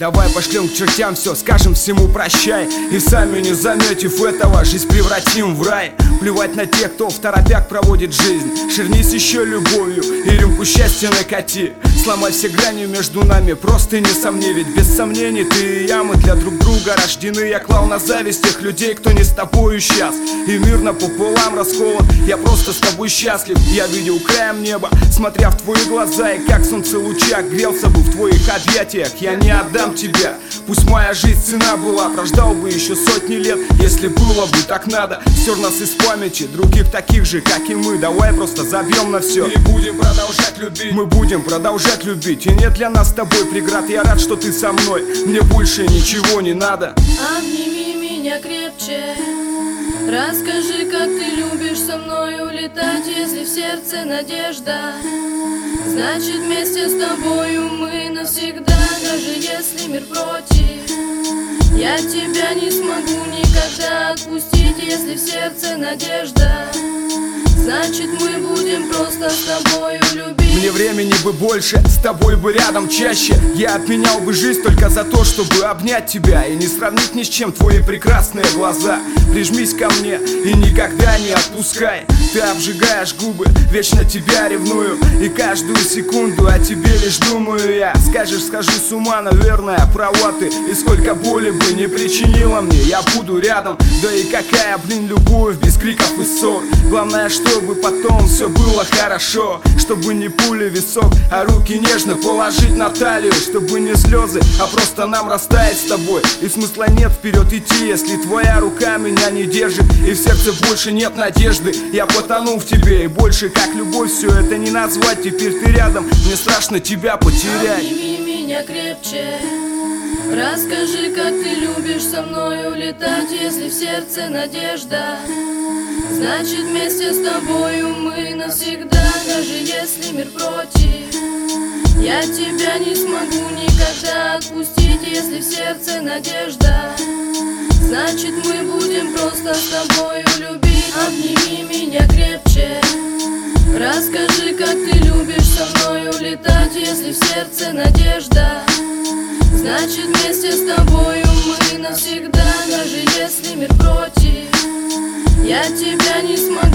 Давай пошлем к чертям все, скажем всему прощай. И сами не заметив этого, жизнь превратим в рай. Плевать на тех, кто второпяк проводит жизнь. Ширнись еще любовью и рюмку счастья накати. Сломай все грани между нами, просто не сомни. Ведь без сомнений ты и я, мы для друг друга рождены. Я клал на зависть тех людей, кто не с тобою сейчас. И мир напополам расколот, я просто с тобой счастлив. Я видел краем неба, смотря в твои глаза. И как солнце лучах грелся бы в твоих объятиях. Я не отдам тебя, пусть моя жизнь цена была. Прождал бы еще сотни лет, если было бы так надо. Стер нас из памяти других таких же, как и мы. Давай просто забьем на все и будем продолжать любить. Мы будем продолжать любить, и нет для нас с тобой преград. Я рад, что ты со мной, мне больше ничего не надо. Обними меня крепче, расскажи, как ты любишь со мной улетать. Если в сердце надежда, значит вместе с тобою мы навсегда. Даже если мир против, я тебя не смогу никогда отпустить. Если в сердце надежда, значит мы будем просто с тобою любить. Мне времени бы больше, с тобой бы рядом чаще. Я обменял бы жизнь только за то, чтобы обнять тебя. И не сравнить ни с чем твои прекрасные глаза. Прижмись ко мне и никогда не отпускай. Ты обжигаешь губы, вечно тебя ревную. И каждую секунду о тебе лишь думаю я. Скажешь, схожу с ума, наверное, права ты. И сколько боли бы не причинила мне, я буду рядом. Да и какая, любовь без криков и ссор. Главное, чтобы потом все было хорошо. Чтобы не пули в висок, а руки нежно положить на талию. Чтобы не слезы, а просто нам растаять с тобой. И смысла нет вперед идти, если твоя рука меня не держит. И в сердце больше нет надежды. Я потонул в тебе, и больше как любовь все это не назвать. Теперь ты рядом, мне страшно тебя потерять. Обними меня крепче, расскажи, как ты любишь со мной улетать. Если в сердце надежда, значит вместе с тобою мы навсегда. Даже если мир против, я тебя не смогу никогда отпустить. Если в сердце надежда, значит мы будем просто с тобою любить. Обними меня крепче, расскажи, как ты любишь со мной улетать. Если в сердце надежда, значит вместе с тобою мы навсегда. Даже если мир против, я тебя не смогу